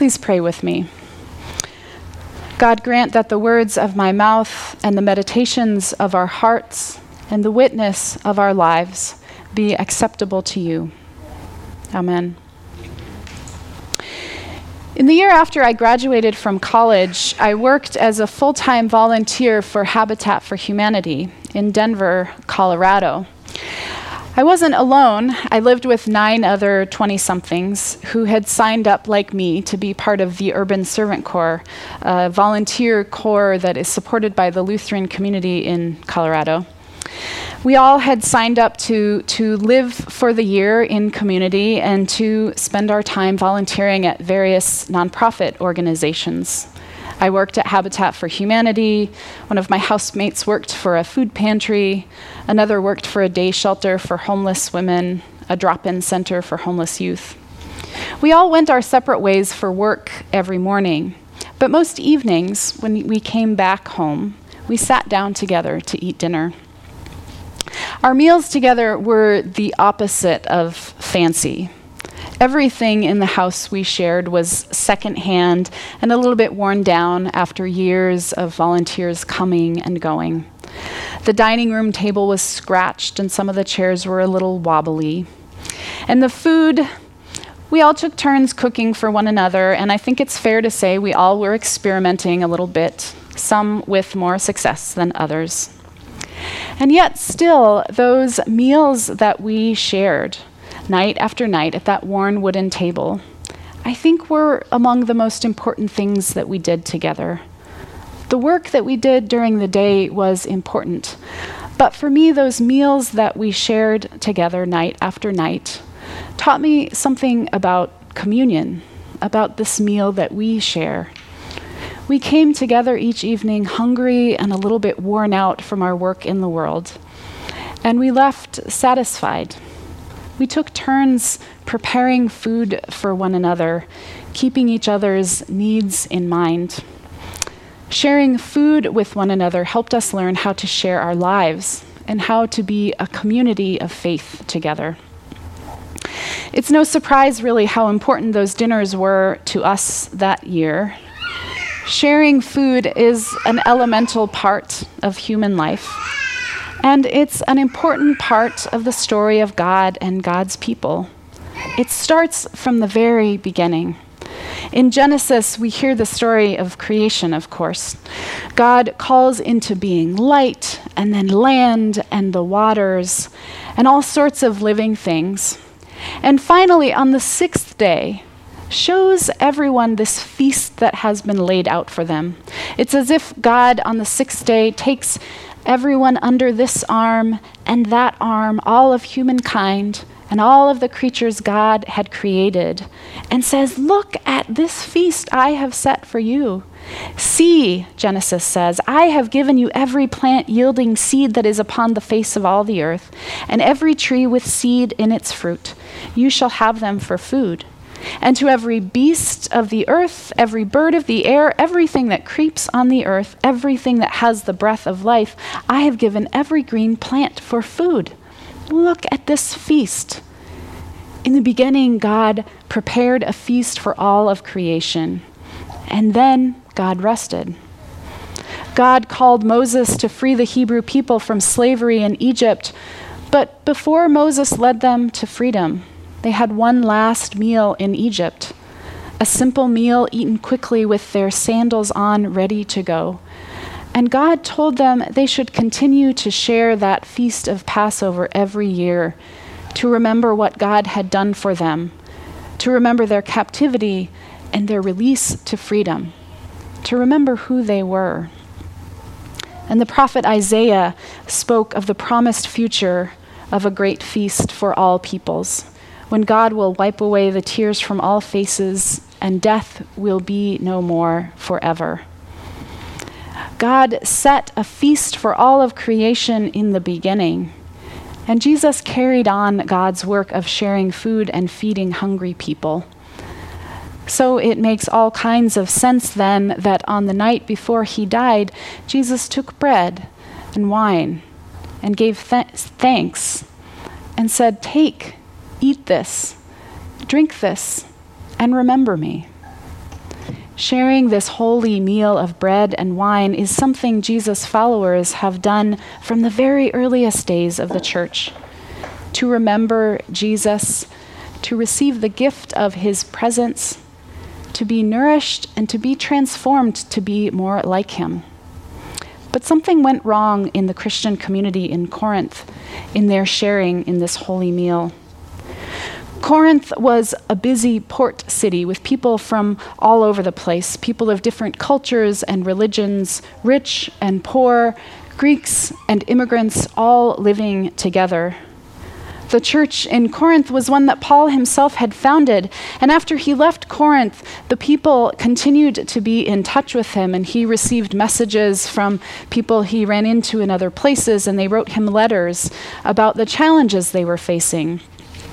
Please pray with me. God, grant that the words of my mouth and the meditations of our hearts and the witness of our lives be acceptable to you. Amen. In the year after I graduated from college, I worked as a full-time volunteer for Habitat for Humanity in Denver, Colorado. I wasn't alone. I lived with 9 other 20-somethings who had signed up like me to be part of the Urban Servant Corps, a volunteer corps that is supported by the Lutheran community in Colorado. We all had signed up to live for the year in community and to spend our time volunteering at various nonprofit organizations. I worked at Habitat for Humanity. One of my housemates worked for a food pantry. Another worked for a day shelter for homeless women, a drop-in center for homeless youth. We all went our separate ways for work every morning, but most evenings when we came back home, we sat down together to eat dinner. Our meals together were the opposite of fancy. Everything in the house we shared was secondhand and a little bit worn down after years of volunteers coming and going. The dining room table was scratched and some of the chairs were a little wobbly. And the food, we all took turns cooking for one another, and I think it's fair to say we all were experimenting a little bit, some with more success than others. And yet still, those meals that we shared night after night at that worn wooden table, I think were among the most important things that we did together. The work that we did during the day was important, but for me, those meals that we shared together night after night taught me something about communion, about this meal that we share. We came together each evening hungry and a little bit worn out from our work in the world, and we left satisfied. We took turns preparing food for one another, keeping each other's needs in mind. Sharing food with one another helped us learn how to share our lives and how to be a community of faith together. It's no surprise, really, how important those dinners were to us that year. Sharing food is an elemental part of human life, and it's an important part of the story of God and God's people. It starts from the very beginning. In Genesis, we hear the story of creation, of course. God calls into being light, and then land, and the waters, and all sorts of living things. And finally, on the 6th day, shows everyone this feast that has been laid out for them. It's as if God, on the 6th day, takes everyone under this arm and that arm, all of humankind, and all of the creatures God had created, and says, "Look at this feast I have set for you. See," Genesis says, "I have given you every plant yielding seed that is upon the face of all the earth, and every tree with seed in its fruit. You shall have them for food. And to every beast of the earth, every bird of the air, everything that creeps on the earth, everything that has the breath of life, I have given every green plant for food." Look at this feast. In the beginning, God prepared a feast for all of creation, and then God rested. God called Moses to free the Hebrew people from slavery in Egypt, but before Moses led them to freedom, they had one last meal in Egypt, a simple meal eaten quickly with their sandals on, ready to go. And God told them they should continue to share that feast of Passover every year, to remember what God had done for them, to remember their captivity and their release to freedom, to remember who they were. And the prophet Isaiah spoke of the promised future of a great feast for all peoples, when God will wipe away the tears from all faces and death will be no more forever. God set a feast for all of creation in the beginning, and Jesus carried on God's work of sharing food and feeding hungry people. So it makes all kinds of sense then that on the night before he died, Jesus took bread and wine and gave thanks and said, "Take, eat this, drink this, and remember me." Sharing this holy meal of bread and wine is something Jesus' followers have done from the very earliest days of the church. To remember Jesus, to receive the gift of his presence, to be nourished and to be transformed to be more like him. But something went wrong in the Christian community in Corinth in their sharing in this holy meal. Corinth was a busy port city with people from all over the place, people of different cultures and religions, rich and poor, Greeks and immigrants, all living together. The church in Corinth was one that Paul himself had founded, and after he left Corinth, the people continued to be in touch with him, and he received messages from people he ran into in other places, and they wrote him letters about the challenges they were facing.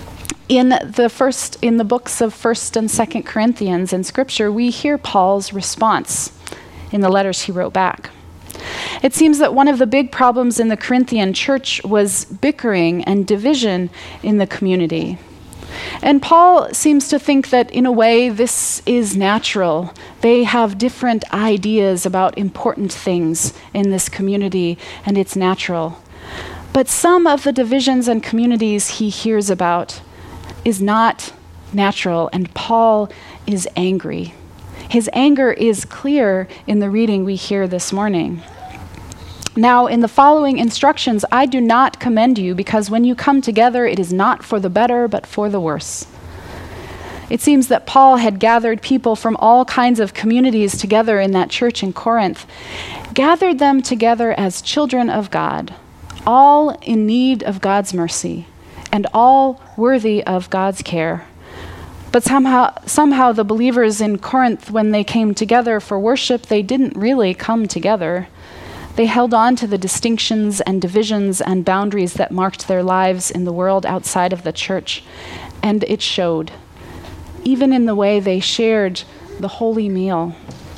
In the books of 1st and 2nd Corinthians in Scripture, we hear Paul's response in the letters he wrote back. It seems that one of the big problems in the Corinthian church was bickering and division in the community. And Paul seems to think that in a way this is natural. They have different ideas about important things in this community, and it's natural. But some of the divisions and communities he hears about is not natural, and Paul is angry. His anger is clear in the reading we hear this morning. Now, in the following instructions, I do not commend you, because when you come together, it is not for the better, but for the worse. It seems that Paul had gathered people from all kinds of communities together in that church in Corinth, gathered them together as children of God, all in need of God's mercy, and all worthy of God's care. But somehow the believers in Corinth, when they came together for worship, they didn't really come together. They held on to the distinctions and divisions and boundaries that marked their lives in the world outside of the church, and it showed, even in the way they shared the holy meal.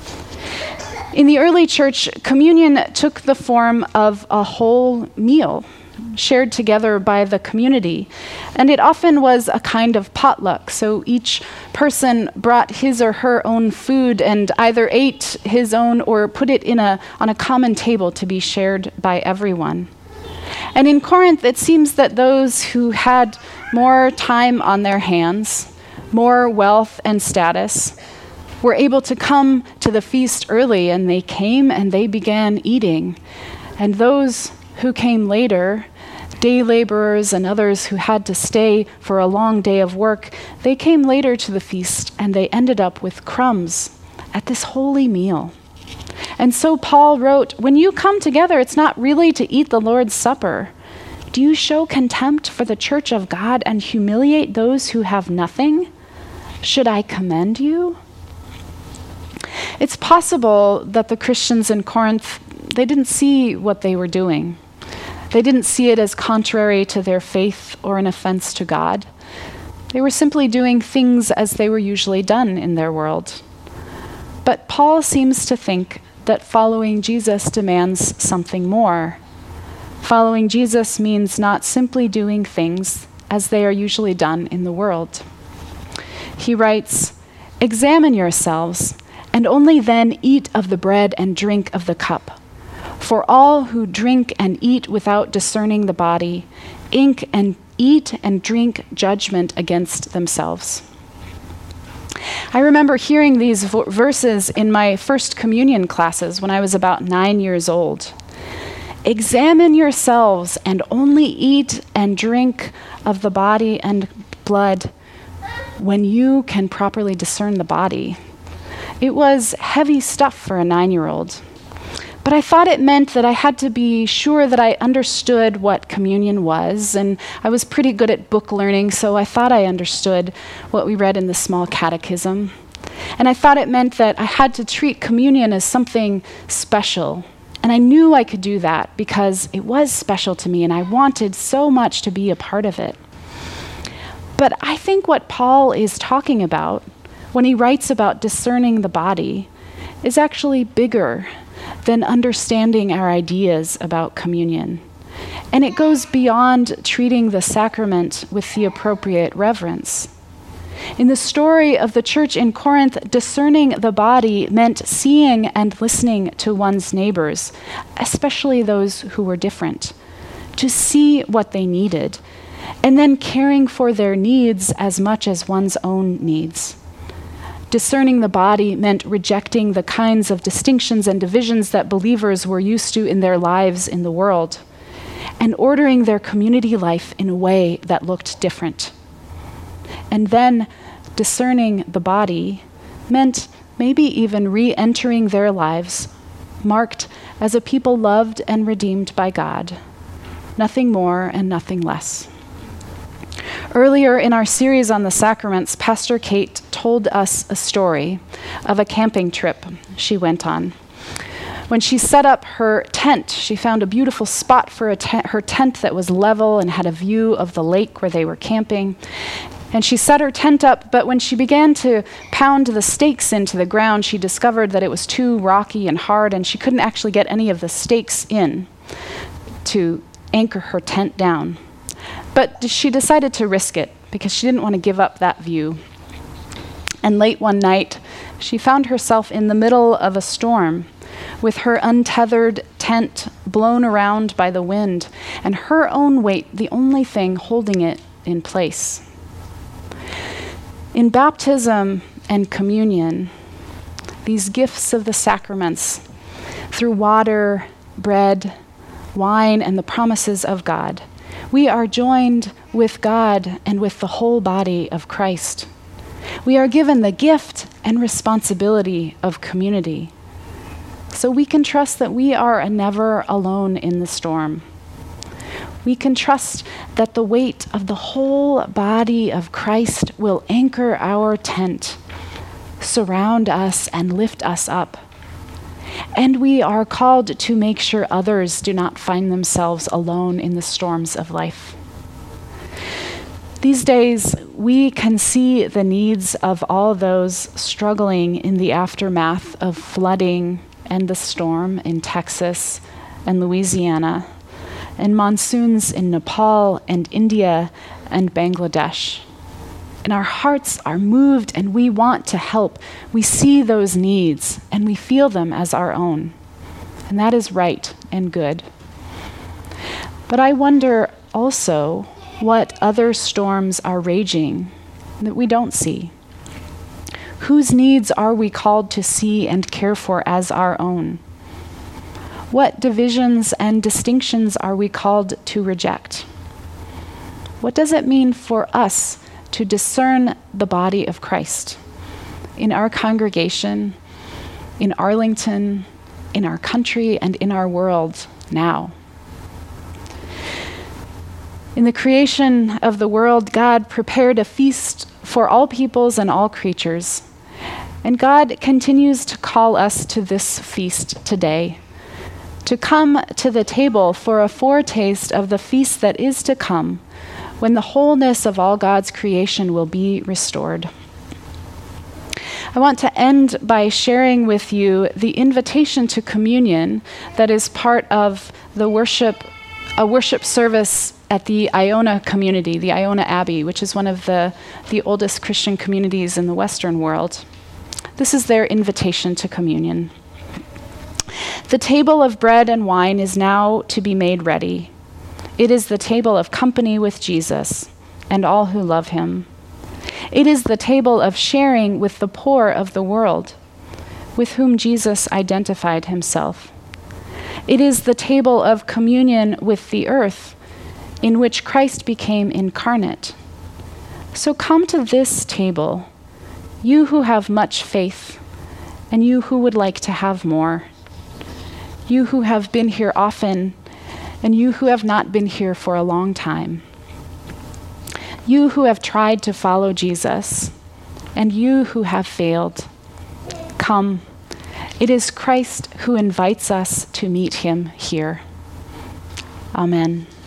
In the early church, communion took the form of a whole meal, shared together by the community. And it often was a kind of potluck, so each person brought his or her own food and either ate his own or put it on a common table to be shared by everyone. And in Corinth, it seems that those who had more time on their hands, more wealth and status, were able to come to the feast early, and they came and they began eating. And those who came later, day laborers and others who had to stay for a long day of work, they came later to the feast and they ended up with crumbs at this holy meal. And so Paul wrote, when you come together, it's not really to eat the Lord's Supper. Do you show contempt for the church of God and humiliate those who have nothing? Should I commend you? It's possible that the Christians in Corinth, they didn't see what they were doing. They didn't see it as contrary to their faith or an offense to God. They were simply doing things as they were usually done in their world. But Paul seems to think that following Jesus demands something more. Following Jesus means not simply doing things as they are usually done in the world. He writes, "Examine yourselves, and only then eat of the bread and drink of the cup. For all who drink and eat without discerning the body, eat and drink judgment against themselves." I remember hearing these verses in my first communion classes when I was about 9 years old. Examine yourselves and only eat and drink of the body and blood when you can properly discern the body. It was heavy stuff for a 9-year-old. But I thought it meant that I had to be sure that I understood what communion was, and I was pretty good at book learning, so I thought I understood what we read in the small catechism. And I thought it meant that I had to treat communion as something special. And I knew I could do that because it was special to me, and I wanted so much to be a part of it. But I think what Paul is talking about when he writes about discerning the body is actually bigger than understanding our ideas about communion. And it goes beyond treating the sacrament with the appropriate reverence. In the story of the church in Corinth, discerning the body meant seeing and listening to one's neighbors, especially those who were different, to see what they needed, and then caring for their needs as much as one's own needs. Discerning the body meant rejecting the kinds of distinctions and divisions that believers were used to in their lives in the world, and ordering their community life in a way that looked different. And then discerning the body meant maybe even re-entering their lives, marked as a people loved and redeemed by God. Nothing more and nothing less. Earlier in our series on the sacraments, Pastor Kate told us a story of a camping trip she went on. When she set up her tent, she found a beautiful spot for her tent that was level and had a view of the lake where they were camping. And she set her tent up, but when she began to pound the stakes into the ground, she discovered that it was too rocky and hard, and she couldn't actually get any of the stakes in to anchor her tent down. But she decided to risk it because she didn't want to give up that view. And late one night, she found herself in the middle of a storm with her untethered tent blown around by the wind and her own weight the only thing holding it in place. In baptism and communion, these gifts of the sacraments, through water, bread, wine, and the promises of God, we are joined with God and with the whole body of Christ. We are given the gift and responsibility of community, so we can trust that we are never alone in the storm. We can trust that the weight of the whole body of Christ will anchor our tent, surround us, and lift us up. And we are called to make sure others do not find themselves alone in the storms of life. These days, we can see the needs of all those struggling in the aftermath of flooding and the storm in Texas and Louisiana, and monsoons in Nepal and India and Bangladesh. And our hearts are moved and we want to help. We see those needs and we feel them as our own. And that is right and good. But I wonder also what other storms are raging that we don't see. Whose needs are we called to see and care for as our own? What divisions and distinctions are we called to reject? What does it mean for us to discern the body of Christ in our congregation, in Arlington, in our country, and in our world now? In the creation of the world, God prepared a feast for all peoples and all creatures. And God continues to call us to this feast today, to come to the table for a foretaste of the feast that is to come, when the wholeness of all God's creation will be restored. I want to end by sharing with you the invitation to communion that is part of a worship service at the Iona community, the Iona Abbey, which is one of the oldest Christian communities in the Western world. This is their invitation to communion. The table of bread and wine is now to be made ready. It is the table of company with Jesus and all who love him. It is the table of sharing with the poor of the world, with whom Jesus identified himself. It is the table of communion with the earth, in which Christ became incarnate. So come to this table, you who have much faith, and you who would like to have more. You who have been here often, and you who have not been here for a long time. You who have tried to follow Jesus, and you who have failed. Come. It is Christ who invites us to meet him here. Amen.